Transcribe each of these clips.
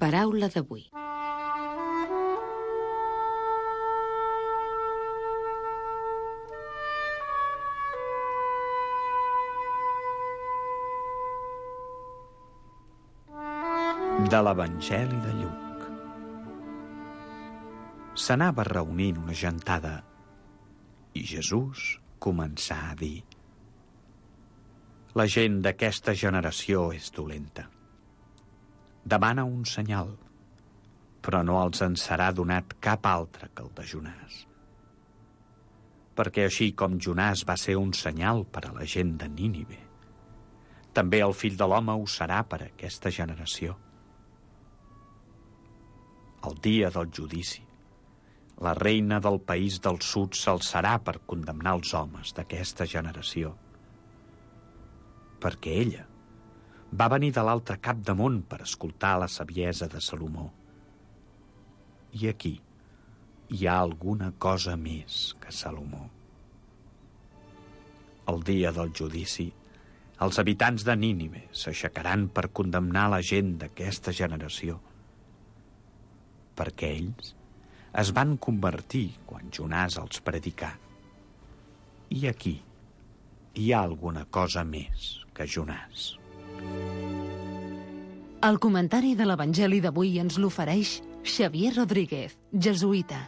Paraula d'avui. De l'Evangeli de Lluc. S'anava reunint una gentada i Jesús començà a dir: la gent d'aquesta generació és dolenta. Demana un senyal, però no els en serà donat cap altre que el de Jonàs. Perquè així com Jonàs va ser un senyal per a la gent de Nínive, també el Fill de l'Home ho serà per a aquesta generació. El dia del judici, la reina del país del sud s'alçarà per condemnar els homes d'aquesta generació, perquè ella va venir de l'altre cap de món per escoltar la saviesa de Salomó. I aquí hi ha alguna cosa més que Salomó. El dia del judici, els habitants de Nínive s'aixecaran per condemnar la gent d'aquesta generació, perquè ells es van convertir quan Jonàs els predicà. I aquí hi ha alguna cosa més que Jonàs. El comentari de l'Evangeli d'avui ens l'ofereix Xavier Rodríguez, jesuïta.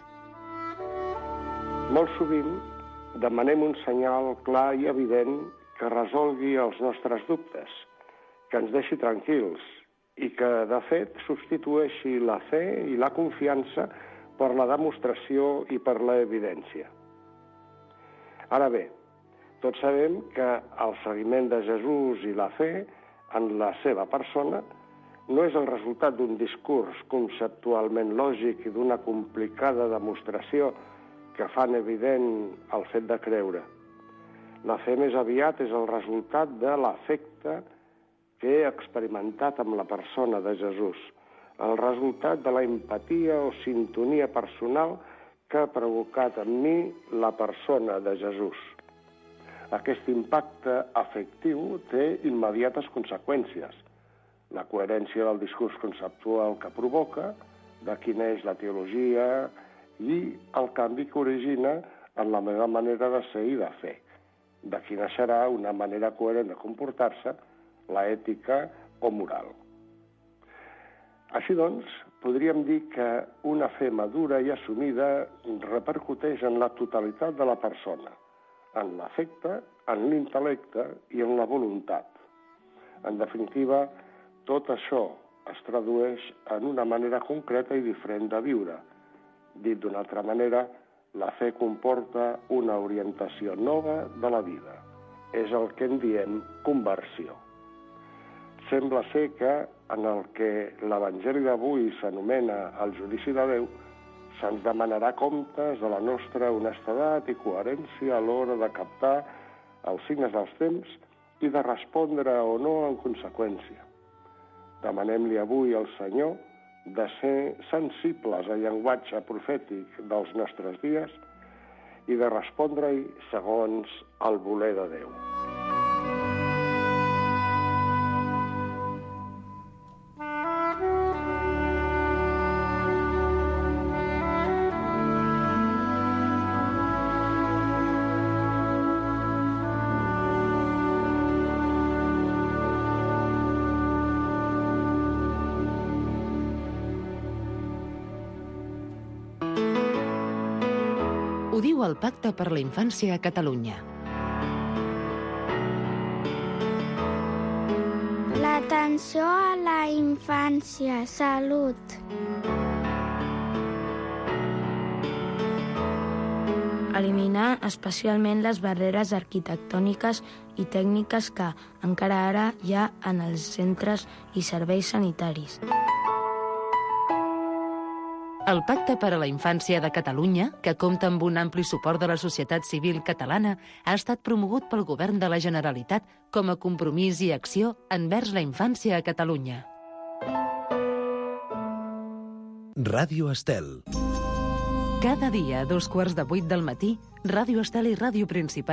Molt sovint demanem un senyal clar i evident que resolgui els nostres dubtes, que ens deixi tranquils i que, de fet, substitueixi la fe i la confiança per la demostració i per l'evidència. Ara bé, tots sabem que el seguiment de Jesús i la fe en la seva persona no és el resultat d'un discurs conceptualment lògic i d'una complicada demostració que fan evident el fet de creure. La fe més aviat és el resultat de l'afecte que he experimentat amb la persona de Jesús, el resultat de la empatia o sintonia personal que ha provocat en mi la persona de Jesús. Aquest impacte afectiu té immediates conseqüències. La coherència del discurs conceptual que provoca, d'aquí neix la teologia i el canvi que origina en la meva manera de ser i de fer. D'aquí naixerà una manera coherent de comportar-se, la ètica o moral. Així doncs, podríem dir que una fe madura i assumida repercuteix en la totalitat de la persona, en l'afecte, en l'intel·lecte i en la voluntat. En definitiva, tot això es tradueix en una manera concreta i diferent de viure. Dit d'una altra manera, la fe comporta una orientació nova de la vida. És el que en diem conversió. Sembla ser que en el que l'Evangeli d'avui s'anomena el judici de Déu, se'ns demanarà comptes de la nostra honestedat i coherència a l'hora de captar els signes dels temps i de respondre o no en conseqüència. Demanem-li avui al Senyor de ser sensibles al llenguatge profètic dels nostres dies i de respondre-hi segons el voler de Déu. Ho diu el Pacte per la Infància a Catalunya. L'atenció a la infància, salut. Eliminar especialment les barreres arquitectòniques i tècniques que encara ara hi ha en els centres i serveis sanitaris. El Pacte per a la Infància de Catalunya, que compta amb un ampli suport de la societat civil catalana, ha estat promogut pel Govern de la Generalitat com a compromís i acció envers la infància a Catalunya. Ràdio Estel. Cada dia a 7:15 del matí, Ràdio Estel i Ràdio Principal